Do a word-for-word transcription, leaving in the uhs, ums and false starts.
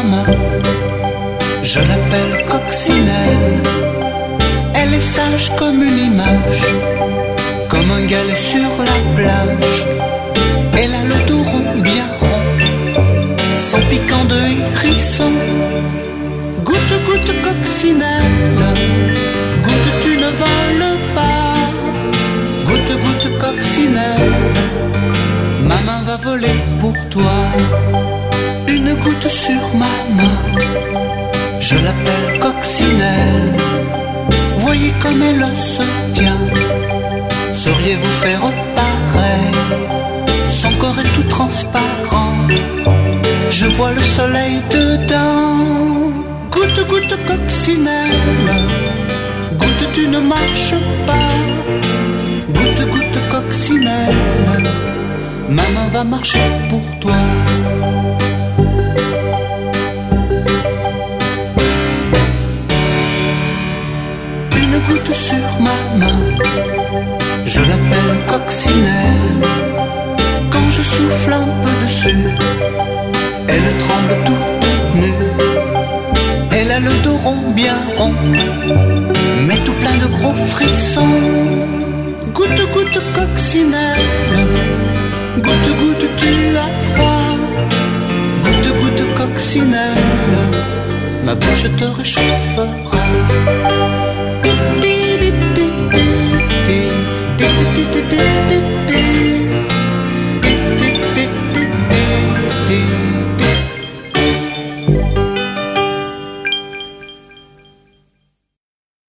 maman. Je l'appelle Coccinelle. Elle est sage comme une image, comme un galet sur la plage. Elle a le dos rond, bien rond, sans piquant de hérisson. Goutte, goutte, Coccinelle, goutte, tu ne voles pas. Goutte, goutte, Coccinelle, ma main va voler pour toi. Une goutte sur ma main, je l'appelle Coccinelle. Voyez comme elle se tient, sauriez-vous faire pareil? Son corps est tout transparent, je vois le soleil dedans. Goutte, goutte, Coccinelle, goutte, tu ne marches pas. Goutte, goutte, Coccinelle, ma main va marcher pour toi. Une goutte sur ma main, je l'appelle Coccinelle. Quand je souffle un peu dessus, elle tremble toute nue. Elle a le dos rond, bien rond, mais tout plein de gros frissons. Goutte, goutte, Coccinelle, goutte, goutte, tu as froid. Goutte, goutte, Coccinelle, ma bouche te réchauffera.